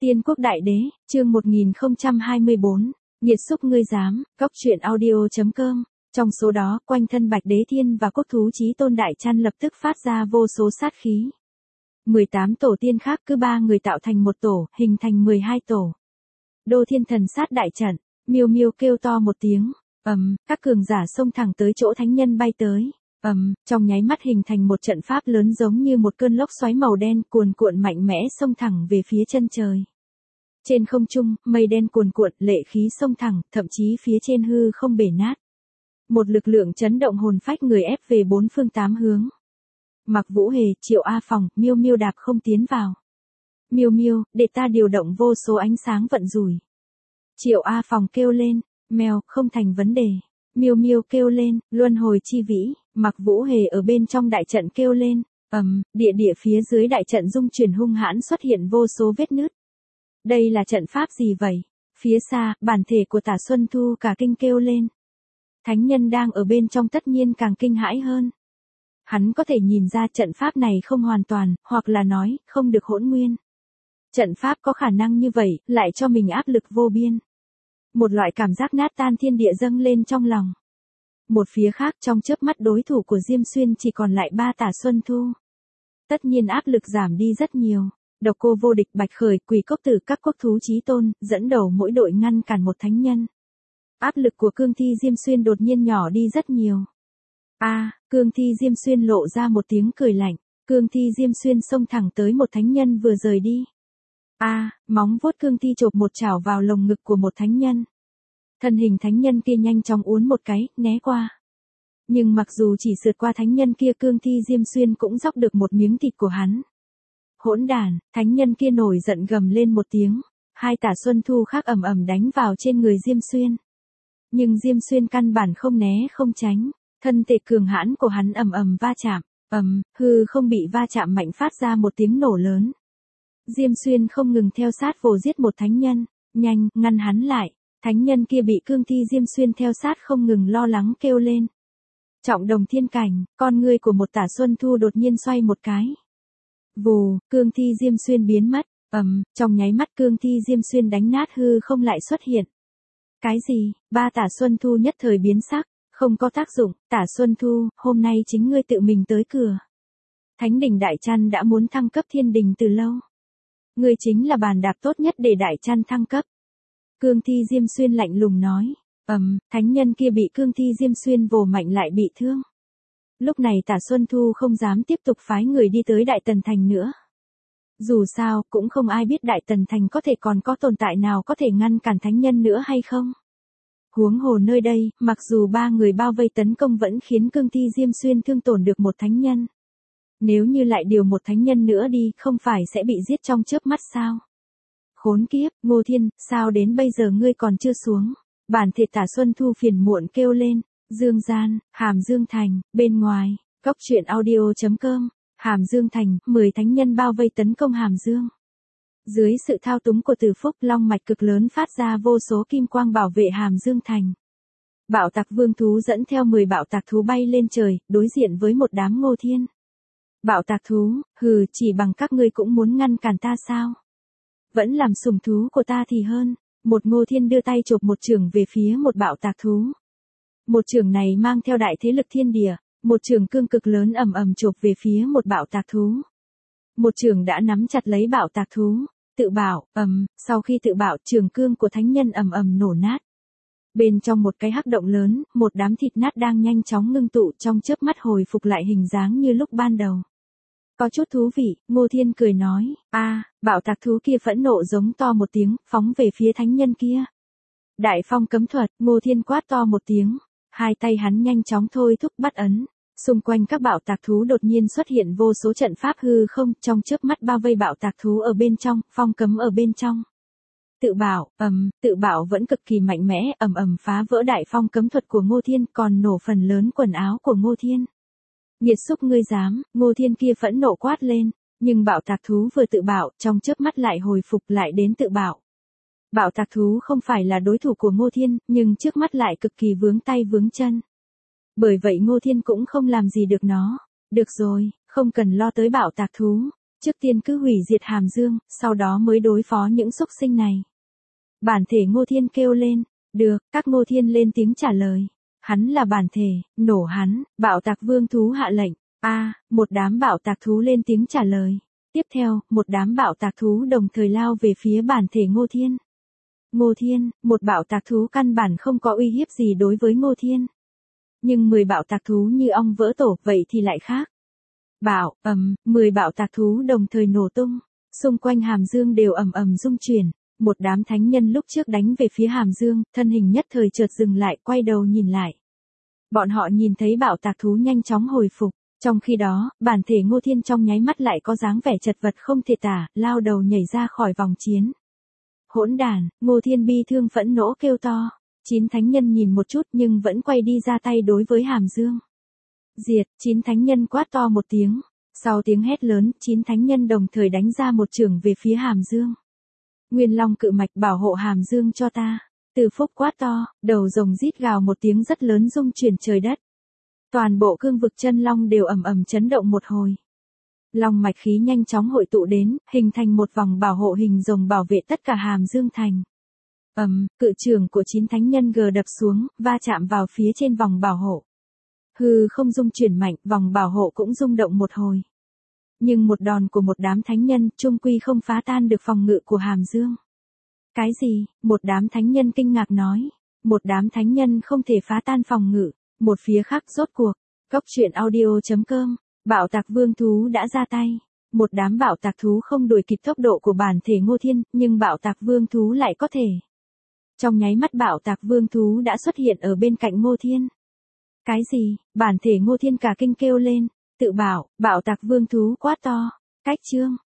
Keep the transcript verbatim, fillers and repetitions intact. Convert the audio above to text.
Tiên quốc đại đế, chương một nghìn không trăm hai mươi bốn, nghiệt xúc ngươi dám, góc truyện audio.com. Trong số đó, quanh thân Bạch Đế Thiên và Quốc Thú Chí Tôn Đại Chăn lập tức phát ra vô số sát khí. mười tám tổ tiên khác cứ ba người tạo thành một tổ, hình thành mười hai tổ. Đô Thiên Thần Sát đại trận, Miêu Miêu kêu to một tiếng, ầm, các cường giả xông thẳng tới chỗ thánh nhân bay tới. Ầm, trong nháy mắt hình thành một trận pháp lớn giống như một cơn lốc xoáy màu đen cuồn cuộn mạnh mẽ xông thẳng về phía chân trời. Trên không trung, mây đen cuồn cuộn, lệ khí xông thẳng, thậm chí phía trên hư không bể nát. Một lực lượng chấn động hồn phách người ép về bốn phương tám hướng. Mặc Vũ Hề, Triệu A Phòng, Miêu Miêu đạp không tiến vào. Miêu Miêu, để ta điều động vô số ánh sáng vận rủi. Triệu A Phòng kêu lên, mèo, không thành vấn đề. Miêu Miêu kêu lên, luân hồi chi vĩ. Mặc Vũ Hề ở bên trong đại trận kêu lên, ầm, địa địa phía dưới đại trận dung chuyển hung hãn xuất hiện vô số vết nứt. Đây là trận pháp gì vậy? Phía xa, bản thể của Tả Xuân Thu cả kinh kêu lên. Thánh nhân đang ở bên trong tất nhiên càng kinh hãi hơn. Hắn có thể nhìn ra trận pháp này không hoàn toàn, hoặc là nói, không được hỗn nguyên. Trận pháp có khả năng như vậy, lại cho mình áp lực vô biên. Một loại cảm giác nát tan thiên địa dâng lên trong lòng. Một phía khác trong chớp mắt đối thủ của Diêm Xuyên chỉ còn lại ba Tả Xuân Thu. Tất nhiên áp lực giảm đi rất nhiều. Độc Cô Vô Địch, Bạch Khởi, Quỷ Cốc Tử, các Quốc Thú Chí Tôn, dẫn đầu mỗi đội ngăn cản một thánh nhân. Áp lực của Cương Thi Diêm Xuyên đột nhiên nhỏ đi rất nhiều. A, à, Cương Thi Diêm Xuyên lộ ra một tiếng cười lạnh. Cương Thi Diêm Xuyên xông thẳng tới một thánh nhân vừa rời đi. A, à, móng vuốt Cương Thi chộp một chảo vào lồng ngực của một thánh nhân. Thân hình thánh nhân kia nhanh chóng uốn một cái, né qua. Nhưng mặc dù chỉ sượt qua thánh nhân kia, Cương Thi Diêm Xuyên cũng dóc được một miếng thịt của hắn. Hỗn đản, thánh nhân kia nổi giận gầm lên một tiếng. Hai Tả Xuân Thu khác ầm ầm đánh vào trên người Diêm Xuyên. Nhưng Diêm Xuyên căn bản không né không tránh. Thân thể cường hãn của hắn ầm ầm va chạm. Ầm, hư không bị va chạm mạnh phát ra một tiếng nổ lớn. Diêm Xuyên không ngừng theo sát vồ giết một thánh nhân. Nhanh, ngăn hắn lại. Thánh nhân kia bị Cương Thi Diêm Xuyên theo sát không ngừng lo lắng kêu lên. Trọng Đồng Thiên Cảnh, con ngươi của một Tả Xuân Thu đột nhiên xoay một cái. Vù, Cương Thi Diêm Xuyên biến mất, ầm, trong nháy mắt Cương Thi Diêm Xuyên đánh nát hư không lại xuất hiện. Cái gì? Ba Tả Xuân Thu nhất thời biến sắc, không có tác dụng, Tả Xuân Thu, hôm nay chính ngươi tự mình tới cửa. Thánh đỉnh Đại Chăn đã muốn thăng cấp thiên đình từ lâu. Ngươi chính là bàn đạp tốt nhất để Đại Chăn thăng cấp. Cương Thi Diêm Xuyên lạnh lùng nói, ầm, thánh nhân kia bị Cương Thi Diêm Xuyên vồ mạnh lại bị thương. Lúc này Tả Xuân Thu không dám tiếp tục phái người đi tới Đại Tần Thành nữa. Dù sao, cũng không ai biết Đại Tần Thành có thể còn có tồn tại nào có thể ngăn cản thánh nhân nữa hay không. Huống hồ nơi đây, mặc dù ba người bao vây tấn công vẫn khiến Cương Thi Diêm Xuyên thương tổn được một thánh nhân. Nếu như lại điều một thánh nhân nữa đi, không phải sẽ bị giết trong chớp mắt sao? Khốn kiếp, Ngô Thiên, sao đến bây giờ ngươi còn chưa xuống? Bản thể Tả Xuân Thu phiền muộn kêu lên. Dương Gian, Hàm Dương Thành, bên ngoài, góc truyện audio.com, Hàm Dương Thành, mười thánh nhân bao vây tấn công Hàm Dương. Dưới sự thao túng của Từ Phúc, long mạch cực lớn phát ra vô số kim quang bảo vệ Hàm Dương Thành. Bạo tạc vương thú dẫn theo mười bạo tạc thú bay lên trời, đối diện với một đám Ngô Thiên. Bạo tạc thú, hừ, chỉ bằng các ngươi cũng muốn ngăn cản ta sao? Vẫn làm sủng thú của ta thì hơn. Một Ngô Thiên đưa tay chộp một chưởng về phía một bạo tạc thú. Một chưởng này mang theo đại thế lực thiên địa, một chưởng cương cực lớn ầm ầm chộp về phía một bạo tạc thú. Một chưởng đã nắm chặt lấy bạo tạc thú, tự bảo, ầm, sau khi tự bảo, chưởng cương của thánh nhân ầm ầm nổ nát. Bên trong một cái hắc động lớn, một đám thịt nát đang nhanh chóng ngưng tụ trong chớp mắt hồi phục lại hình dáng như lúc ban đầu. Có chút thú vị, Ngô Thiên cười nói, a, à, bạo tạc thú kia phẫn nộ giống to một tiếng, phóng về phía thánh nhân kia. Đại phong cấm thuật, Ngô Thiên quát to một tiếng. Hai tay hắn nhanh chóng thôi thúc bắt ấn, xung quanh các bạo tạc thú đột nhiên xuất hiện vô số trận pháp hư không, trong chớp mắt bao vây bạo tạc thú ở bên trong, phong cấm ở bên trong. Tự bảo, ầm, tự bảo vẫn cực kỳ mạnh mẽ, ầm ầm phá vỡ đại phong cấm thuật của Ngô Thiên, còn nổ phần lớn quần áo của Ngô Thiên. Nghiệt xúc ngươi dám, Ngô Thiên kia phẫn nộ quát lên, nhưng bạo tạc thú vừa tự bảo, trong chớp mắt lại hồi phục lại đến tự bảo. Bạo tạc thú không phải là đối thủ của Ngô Thiên, nhưng trước mắt lại cực kỳ vướng tay vướng chân. Bởi vậy Ngô Thiên cũng không làm gì được nó. Được rồi, không cần lo tới bạo tạc thú. Trước tiên cứ hủy diệt Hàm Dương, sau đó mới đối phó những xúc sinh này. Bản thể Ngô Thiên kêu lên, được, các Ngô Thiên lên tiếng trả lời. Hắn là bản thể, nổ hắn, bạo tạc vương thú hạ lệnh. A, một đám bạo tạc thú lên tiếng trả lời. Tiếp theo, một đám bạo tạc thú đồng thời lao về phía bản thể Ngô Thiên. Ngô Thiên, một bạo tạc thú căn bản không có uy hiếp gì đối với Ngô Thiên. Nhưng mười bạo tạc thú như ong vỡ tổ vậy thì lại khác. Bạo, ầm, mười bạo tạc thú đồng thời nổ tung. Xung quanh Hàm Dương đều ầm ầm rung chuyển. Một đám thánh nhân lúc trước đánh về phía Hàm Dương, thân hình nhất thời chợt dừng lại, quay đầu nhìn lại. Bọn họ nhìn thấy bạo tạc thú nhanh chóng hồi phục. Trong khi đó, bản thể Ngô Thiên trong nháy mắt lại có dáng vẻ chật vật không thể tả, lao đầu nhảy ra khỏi vòng chiến. Hỗn đản, Ngô Thiên bi thương phẫn nộ kêu to. Chín thánh nhân nhìn một chút nhưng vẫn quay đi ra tay đối với Hàm Dương. Diệt, chín thánh nhân quát to một tiếng. Sau tiếng hét lớn, chín thánh nhân đồng thời đánh ra một chưởng về phía Hàm Dương. Nguyên Long cự mạch bảo hộ Hàm Dương cho ta. Từ Phúc quát to, đầu rồng rít gào một tiếng rất lớn rung chuyển trời đất. Toàn bộ cương vực chân long đều ầm ầm chấn động một hồi. Long mạch khí nhanh chóng hội tụ đến, hình thành một vòng bảo hộ hình rồng bảo vệ tất cả Hàm Dương thành. Ầm, cự trường của chín thánh nhân gờ đập xuống, va chạm vào phía trên vòng bảo hộ. Hư không rung chuyển mạnh, vòng bảo hộ cũng rung động một hồi. Nhưng một đòn của một đám thánh nhân, chung quy không phá tan được phòng ngự của Hàm Dương. Cái gì? Một đám thánh nhân kinh ngạc nói. Một đám thánh nhân không thể phá tan phòng ngự. Một phía khác rốt cuộc. Góc truyện audio chấm com. Bạo tạc vương thú đã ra tay. Một đám bạo tạc thú không đuổi kịp tốc độ của bản thể Ngô Thiên, nhưng bạo tạc vương thú lại có thể. Trong nháy mắt bạo tạc vương thú đã xuất hiện ở bên cạnh Ngô Thiên. Cái gì? Bản thể Ngô Thiên cả kinh kêu lên. Tự bảo, bạo tạc vương thú quát to. Cách chương.